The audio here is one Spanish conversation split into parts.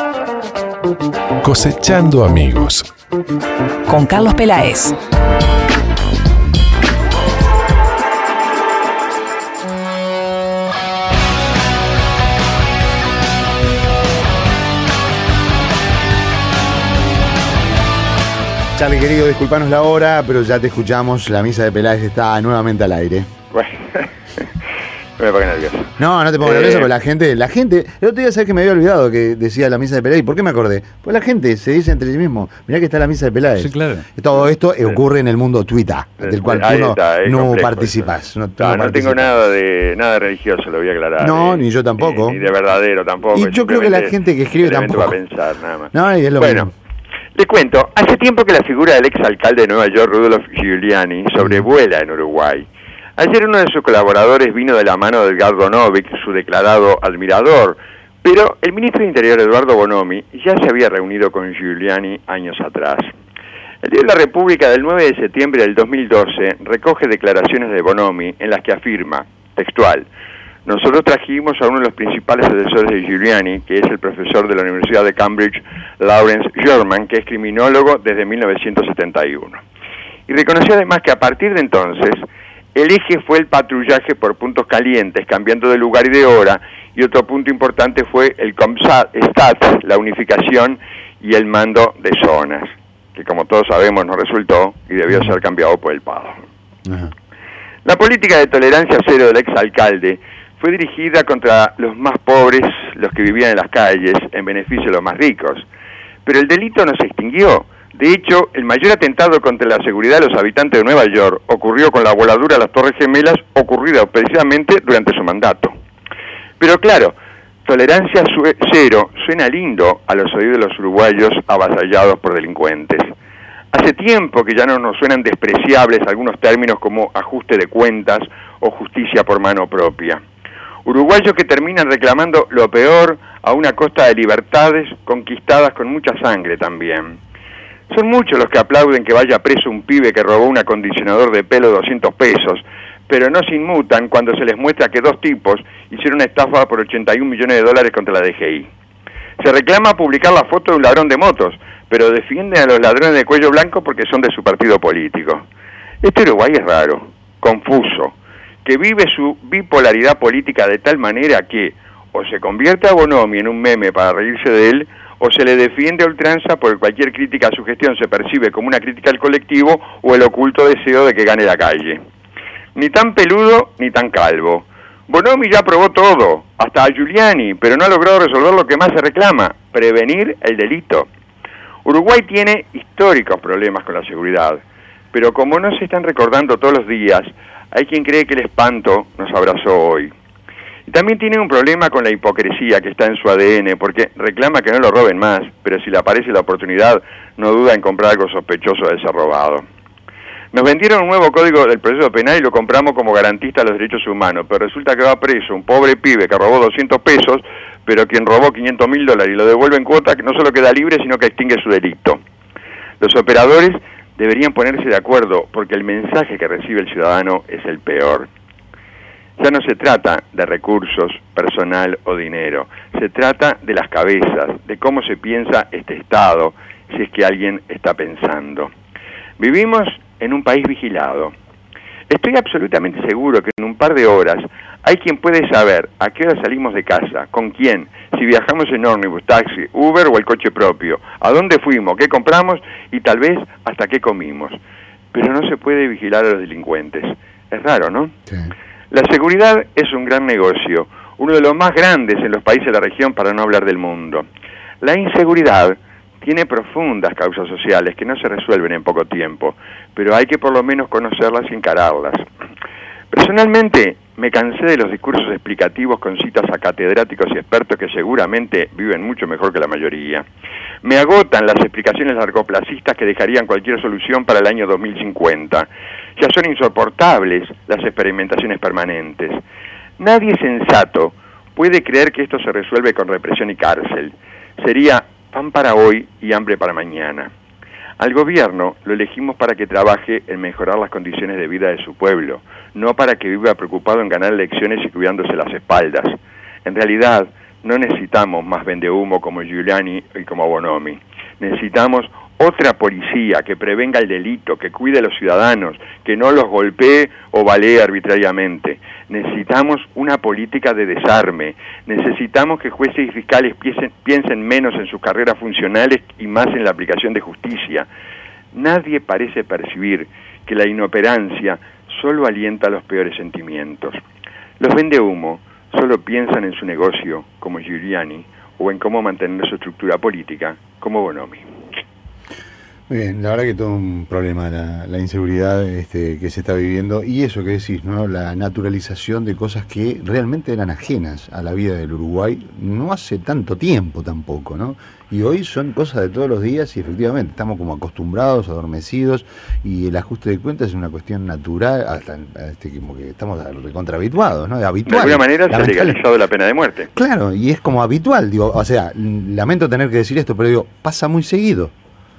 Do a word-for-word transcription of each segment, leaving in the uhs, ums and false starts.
Cosechando amigos. Con Carlos Peláez. Charlie, querido, disculpanos la hora, pero ya te escuchamos. La misa de Peláez está nuevamente al aire. Bueno, no me pongo nervioso. No, no te pongo eh... nervioso, porque la gente, la gente, el otro día sabes que me había olvidado que decía la misa de Peláez. ¿Por qué me acordé? Pues la gente se dice entre sí mismo, mirá que está la misa de Peláez. Sí, claro. Todo esto sí. ocurre en el mundo Twitter, del cual Ahí tú no, está, no participas. No, no, no, no participas. tengo nada de nada religioso, lo voy a aclarar. No, eh, ni yo tampoco. Ni, ni de verdadero tampoco. Y yo creo que la gente que escribe tampoco. Va a pensar, nada más. No, y es lo bueno. mismo. Le cuento, hace tiempo que la figura del exalcalde de Nueva York, Rudolph Giuliani, sobrevuela en Uruguay. Ayer uno de sus colaboradores vino de la mano de Edgardo Novick, su declarado admirador, pero el ministro de Interior, Eduardo Bonomi, ya se había reunido con Giuliani años atrás. El diario La República del nueve de septiembre del dos mil doce recoge declaraciones de Bonomi en las que afirma, textual: nosotros trajimos a uno de los principales asesores de Giuliani, que es el profesor de la Universidad de Cambridge, Lawrence Sherman, que es criminólogo desde mil novecientos setenta y uno. Y reconoció además que a partir de entonces, el eje fue el patrullaje por puntos calientes, cambiando de lugar y de hora, y otro punto importante fue el COMSAT, la unificación y el mando de zonas, que como todos sabemos no resultó y debió ser cambiado por el P A D. Uh-huh. La política de tolerancia cero del exalcalde fue dirigida contra los más pobres, los que vivían en las calles, en beneficio de los más ricos. Pero el delito no se extinguió. De hecho, el mayor atentado contra la seguridad de los habitantes de Nueva York ocurrió con la voladura de las Torres Gemelas, ocurrida precisamente durante su mandato. Pero claro, tolerancia cero suena lindo a los oídos de los uruguayos avasallados por delincuentes. Hace tiempo que ya no nos suenan despreciables algunos términos como ajuste de cuentas o justicia por mano propia. Uruguayos que terminan reclamando lo peor a una costa de libertades conquistadas con mucha sangre también. Son muchos los que aplauden que vaya preso un pibe que robó un acondicionador de pelo de doscientos pesos, pero no se inmutan cuando se les muestra que dos tipos hicieron una estafa por ochenta y un millones de dólares contra la D G I. Se reclama publicar la foto de un ladrón de motos, pero defienden a los ladrones de cuello blanco porque son de su partido político. Este Uruguay es raro, confuso, que vive su bipolaridad política de tal manera que o se convierte a Bonomi en un meme para reírse de él, o se le defiende a ultranza porque cualquier crítica a su gestión se percibe como una crítica al colectivo o el oculto deseo de que gane la calle. Ni tan peludo ni tan calvo. Bonomi ya probó todo, hasta a Giuliani, pero no ha logrado resolver lo que más se reclama, prevenir el delito. Uruguay tiene históricos problemas con la seguridad, pero como no se están recordando todos los días, hay quien cree que el espanto nos abrazó hoy. Y también tiene un problema con la hipocresía que está en su A D N, porque reclama que no lo roben más, pero si le aparece la oportunidad, no duda en comprar algo sospechoso de ser robado. Nos vendieron un nuevo código del proceso penal y lo compramos como garantista de los derechos humanos, pero resulta que va preso un pobre pibe que robó doscientos pesos, pero quien robó quinientos mil dólares y lo devuelve en cuota, que no solo queda libre, sino que extingue su delito. Los operadores deberían ponerse de acuerdo, porque el mensaje que recibe el ciudadano es el peor. Ya no se trata de recursos, personal o dinero, se trata de las cabezas, de cómo se piensa este Estado, si es que alguien está pensando. Vivimos en un país vigilado. Estoy absolutamente seguro que en un par de horas hay quien puede saber a qué hora salimos de casa, con quién, si viajamos en ómnibus, taxi, Uber o el coche propio, a dónde fuimos, qué compramos y tal vez hasta qué comimos. Pero no se puede vigilar a los delincuentes. Es raro, ¿no? Sí. La seguridad es un gran negocio, uno de los más grandes en los países de la región, para no hablar del mundo. La inseguridad tiene profundas causas sociales que no se resuelven en poco tiempo, pero hay que por lo menos conocerlas y encararlas. Personalmente, me cansé de los discursos explicativos con citas a catedráticos y expertos que seguramente viven mucho mejor que la mayoría. Me agotan las explicaciones largoplacistas que dejarían cualquier solución para el año dos mil cincuenta. Ya son insoportables las experimentaciones permanentes. Nadie sensato puede creer que esto se resuelve con represión y cárcel. Sería pan para hoy y hambre para mañana. Al gobierno lo elegimos para que trabaje en mejorar las condiciones de vida de su pueblo, no para que viva preocupado en ganar elecciones y cuidándose las espaldas. En realidad, No necesitamos más vendehumo como Giuliani y como Bonomi. Necesitamos otra policía que prevenga el delito, que cuide a los ciudadanos, que no los golpee o balee arbitrariamente. Necesitamos una política de desarme. Necesitamos que jueces y fiscales piensen, piensen menos en sus carreras funcionales y más en la aplicación de justicia. Nadie parece percibir que la inoperancia solo alienta los peores sentimientos. Los vendehumo solo piensan en su negocio, como Giuliani, o en cómo mantener su estructura política, como Bonomi. Muy bien, la verdad que todo un problema la, la inseguridad este, que se está viviendo, y eso que decís, ¿no? La naturalización de cosas que realmente eran ajenas a la vida del Uruguay no hace tanto tiempo tampoco, ¿no? Y hoy son cosas de todos los días y efectivamente estamos como acostumbrados, adormecidos, y el ajuste de cuentas es una cuestión natural, hasta este, como que estamos recontra habituados, ¿no? Habitual. De alguna manera se ha legalizado la pena de muerte. Claro, y es como habitual, digo, o sea, lamento tener que decir esto, pero digo, pasa muy seguido.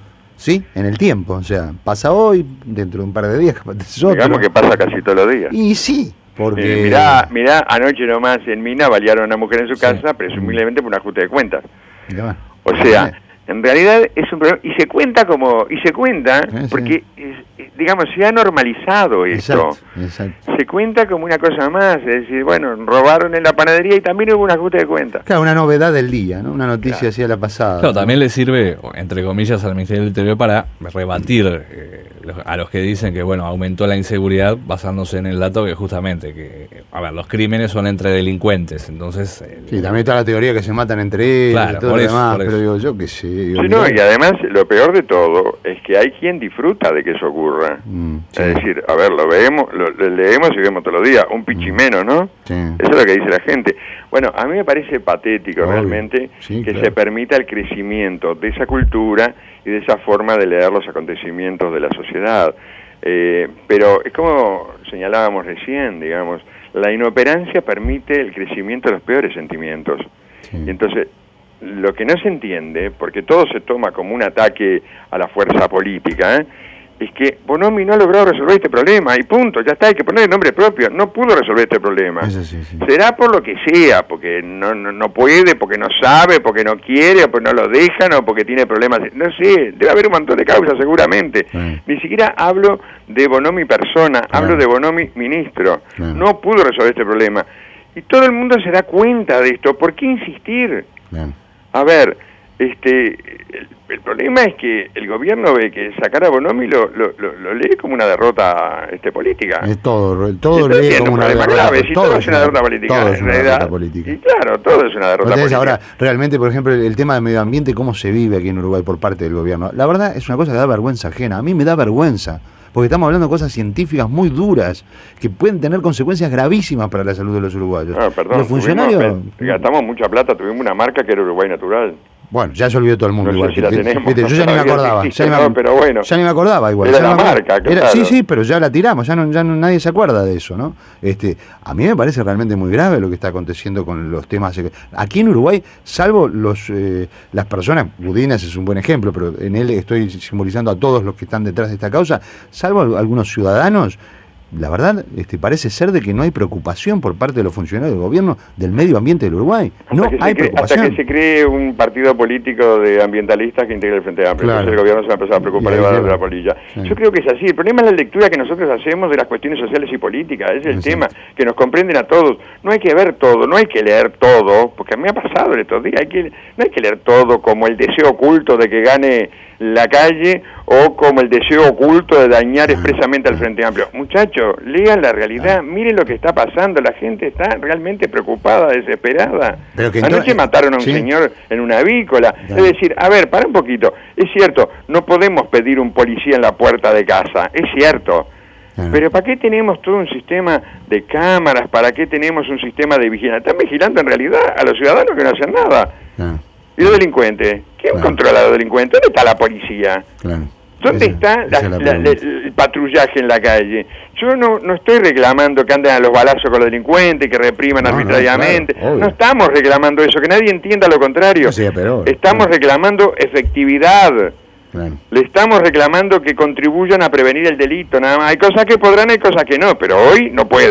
Sí, en el tiempo, o sea, pasa hoy, dentro de un par de días, capaz es otro. Digamos que pasa casi todos los días. Y sí, porque... Eh, mirá, mirá, anoche nomás en Mina balearon a una mujer en su Sí. casa, presumiblemente por un ajuste de cuentas. Mirá. O sea, en realidad es un problema, y se cuenta como, y se cuenta, Sí, sí. porque, es, es, digamos, se ha normalizado esto. Exacto, exacto. Se cuenta como una cosa más, es decir, bueno, robaron en la panadería y también hubo un ajuste de cuentas. Claro, una novedad del día, ¿no? Una noticia Claro. así a la pasada. Claro, también le sirve, entre comillas, al Ministerio del Interior para rebatir eh, los- a los que dicen que, bueno, aumentó la inseguridad basándose en el dato que justamente, que, a ver, los crímenes son entre delincuentes, entonces... eh, Sí, también está la teoría que se matan entre ellos Claro, y todo por lo eso, demás, por pero eso. digo, yo qué sé. Digo, Sí, no, mirá. y además lo peor de todo es que hay quien disfruta de que eso ocurra. Mm, sí, Es decir, a ver, lo vemos, lo, lo leemos y vemos todos los días, un pichimeno, ¿no? sí. Eso es lo que dice la gente. Bueno, a mí me parece patético Obvio. realmente Sí, que claro. se permita el crecimiento de esa cultura y de esa forma de leer los acontecimientos de la sociedad. Eh, pero es como señalábamos recién, digamos, la inoperancia permite el crecimiento de los peores sentimientos. Sí. Y entonces, lo que no se entiende, porque todo se toma como un ataque a la fuerza política, ¿eh? es que Bonomi no ha logrado resolver este problema, y punto, ya está, hay que poner el nombre propio, no pudo resolver este problema. Eso sí, sí. Será por lo que sea, porque no, no, no puede, porque no sabe, porque no quiere, o porque no lo dejan, o porque tiene problemas, no sé, debe haber un montón de causas seguramente. Sí. Ni siquiera hablo de Bonomi persona, Claro. hablo de Bonomi ministro. Claro. No pudo resolver este problema. Y todo el mundo se da cuenta de esto, ¿por qué insistir? Bien. A ver, este, el, el problema es que el gobierno ve que sacar a Bonomi lo, lo, lo, lo lee como una derrota este, política. Es todo, todo Está lo lee viendo como una problema derrota. grave, si todo es una derrota política, Todo en es una realidad. derrota política. Y claro, todo es una derrota Ustedes política. ahora, realmente, por ejemplo, el tema del medio ambiente, cómo se vive aquí en Uruguay por parte del gobierno. La verdad es una cosa que da vergüenza ajena. A mí me da vergüenza, porque estamos hablando de cosas científicas muy duras que pueden tener consecuencias gravísimas para la salud de los uruguayos. Ah, perdón, los funcionarios... tuvimos- gastamos mucha plata, tuvimos una marca que era Uruguay Natural. Bueno, ya se olvidó todo el mundo No sé igual. si la Viste, tenemos, viste, yo ya ni me todavía acordaba. existe, Ya ni me, no, pero bueno. ya ni me acordaba igual. Era ya la no me acordaba. marca, Era- claro. Sí, sí, pero ya la tiramos, ya no, ya no- nadie se acuerda de eso, ¿no? Este, a mí me parece realmente muy grave lo que está aconteciendo con los temas. Aquí en Uruguay, salvo los eh, las personas, Budinas es un buen ejemplo, pero en él estoy simbolizando a todos los que están detrás de esta causa, salvo al- algunos ciudadanos. La verdad, este, parece ser de que no hay preocupación por parte de los funcionarios del gobierno del medio ambiente del Uruguay. Hasta No que se hay cree- preocupación. Hasta que se cree un partido político de ambientalistas que integre el Frente Amplio. Claro. Entonces el gobierno se va a empezar a preocupar Y de ahí la, de lleva. la polilla. Sí. Yo creo que es así. El problema es la lectura que nosotros hacemos de las cuestiones sociales y políticas. Ese es el Exacto. tema, que nos comprenden a todos. No hay que ver todo, no hay que leer todo, porque a mí me ha pasado en estos días. Hay que, no hay que leer todo como el deseo oculto de que gane la calle o como el deseo oculto de dañar expresamente al Frente Amplio. Muchachos, lean la realidad, miren lo que está pasando, la gente está realmente preocupada, desesperada. Pero que Anoche entonces- mataron a un sí. señor en una avícola. Claro. Es decir, a ver, para un poquito, es cierto, no podemos pedir un policía en la puerta de casa, es cierto. Claro. Pero ¿para qué tenemos todo un sistema de cámaras? ¿Para qué tenemos un sistema de vigilancia? Están vigilando en realidad a los ciudadanos que no hacen nada. Claro, ¿Y los delincuentes? ¿Quién Claro. controla a los delincuentes? ¿Dónde está la policía? claro. ¿Dónde Esa- está esa la- es la la- pregunta. la- el patrullaje en la calle? Yo no, no estoy reclamando que anden a los balazos con los delincuentes, que repriman No, no, arbitrariamente. claro, obvio. No estamos reclamando eso, que nadie entienda lo contrario. No sea peor, Estamos claro. reclamando efectividad. Claro. Le estamos reclamando que contribuyan a prevenir el delito, nada más. Hay cosas que podrán, hay cosas que no, pero hoy no pueden.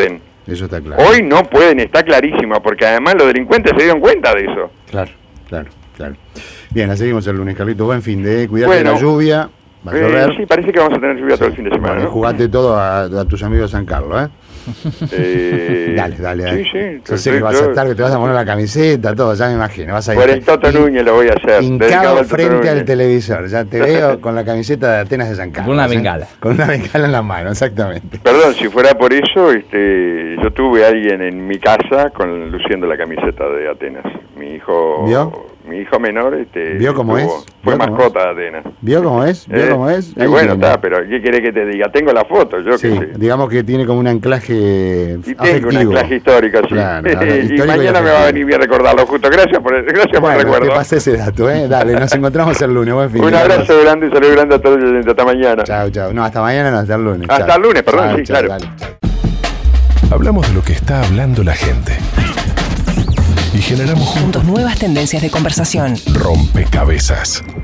eso está claro. Hoy no pueden, está clarísimo, porque además los delincuentes se dieron cuenta de eso. Claro, claro, claro. Bien, la seguimos el lunes, Carlito. Buen fin de, cuidate Bueno, de la lluvia. Va a llover. Eh, sí, parece que vamos a tener lluvia sí. todo el fin de semana. Bueno, ¿no? jugate todo a, a tus amigos de San Carlos, ¿eh? Eh, dale, dale, dale. Sí, sí. Yo sé que vas a estar, que te vas a poner la camiseta, todo, ya me imagino. Vas a ir por el Toto Núñez lo voy a hacer. Hincado frente al televisor. Ya te veo con la camiseta de Atenas de San Carlos. Con una ¿eh? bengala. Con una bengala en la mano, exactamente. Perdón, si fuera por eso, este, yo tuve a alguien en mi casa con luciendo la camiseta de Atenas. Mi hijo... ¿Vio? Mi hijo menor, este, ¿Vio cómo estuvo, es? fue ¿Vio cómo mascota de Atenas. ¿Vio cómo es? ¿Vio eh, cómo es? Y bueno, está, pero ¿qué quiere que te diga? Tengo la foto, yo sí, qué sé. digamos que tiene como un anclaje Y tengo afectivo. un anclaje histórico, sí. Claro, y mañana y me va a venir bien recordarlo justo. Gracias por, gracias bueno, por el recuerdo. te pasé ese dato, ¿eh? Dale, nos encontramos el lunes. Buen fin. Un abrazo grande y saludo grande a todos los hasta mañana. Chao, chao. No, hasta mañana, no, hasta el lunes. Hasta chau. el lunes, perdón, chau, sí, chau, claro. Dale, chau. Hablamos de lo que está hablando la gente. Y generamos juntos Juntos nuevas tendencias de conversación. rompecabezas.